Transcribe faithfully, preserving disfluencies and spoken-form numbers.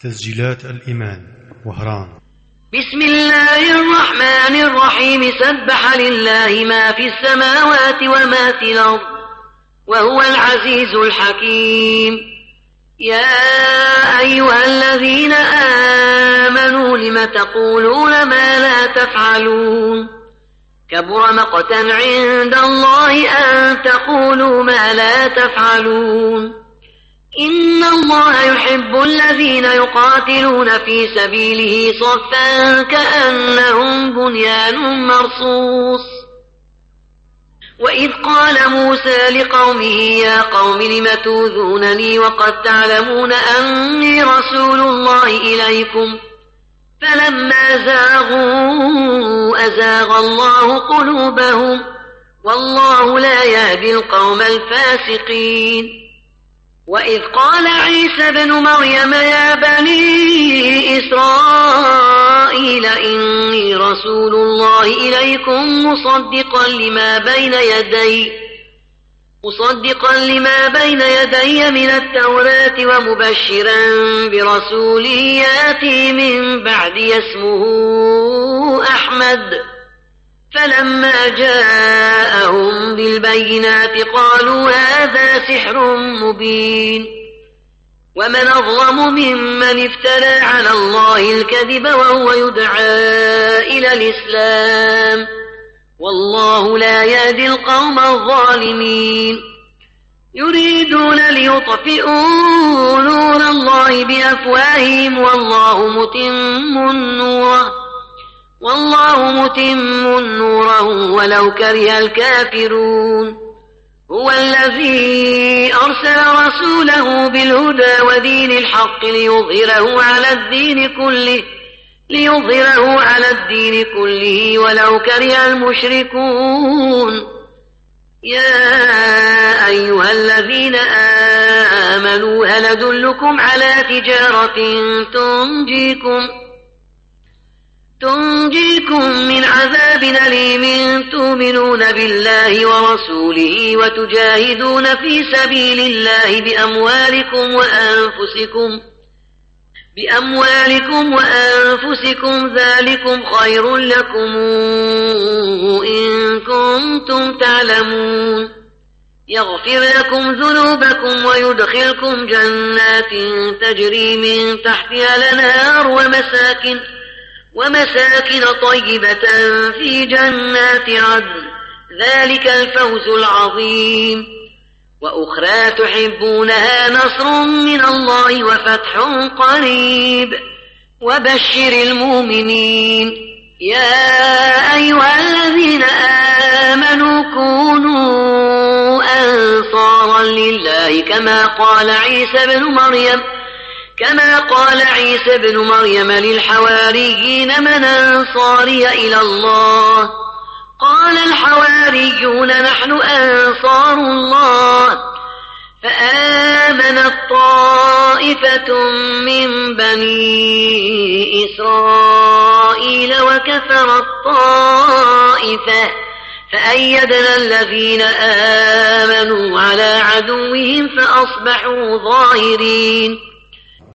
تسجيلات الإيمان وهران. بسم الله الرحمن الرحيم. سبح لله ما في السماوات وما في الأرض وهو العزيز الحكيم. يا أيها الذين آمنوا لم تقولون ما لا تفعلون كبر مقتا عند الله أن تقولوا ما لا تفعلون. إن الله يحب الذين يقاتلون في سبيله صفا كأنهم بنيان مرصوص. وإذ قال موسى لقومه يا قوم لم توذونني وقد تعلمون أني رسول الله إليكم فلما زاغوا أزاغ الله قلوبهم والله لا يهدي القوم الفاسقين. وإذ قال عيسى بن مريم يا بني إسرائيل إني رسول الله إليكم مصدقا لما بين يدي مصدقا لما بين يدي من التوراة ومبشرا برسول يأتي من بعدي اسمه أحمد. فلما جاءهم بالبينات قالوا هذا سحر مبين. ومن أظلم ممن افترى على الله الكذب وهو يدعى إلى الإسلام والله لا يهدي القوم الظالمين. يريدون ليطفئوا نور الله بأفواههم والله متم نوره والله متم نوره ولو كره الكافرون. هو الذي أرسل رسوله بالهدى ودين الحق ليظهره على الدين كله ليظهره على الدين كله ولو كره المشركون. يا أيها الذين آمنوا هل أدلكم على تجارة تنجيكم تنجيكم من عذاب أليم تؤمنون بالله ورسوله وتجاهدون في سبيل الله بأموالكم وأنفسكم بأموالكم وأنفسكم ذلكم خير لكم إن كنتم تعلمون. يغفر لكم ذنوبكم ويدخلكم جنات تجري من تحتها الأنهار ومساكن ومساكن طيبة في جنات عدن ذلك الفوز العظيم. وأخرى تحبونها نصر من الله وفتح قريب وبشر المؤمنين. يا أيها الذين آمنوا كونوا أنصارا لله كما قال عيسى بن مريم كما قال عيسى بن مريم للحواريين من أنصاري إلى الله قال الحواريون نحن أنصار الله. فآمنت طائفة من بني إسرائيل وكفرت طائفة فأيدنا الذين آمنوا على عدوهم فأصبحوا ظاهرين.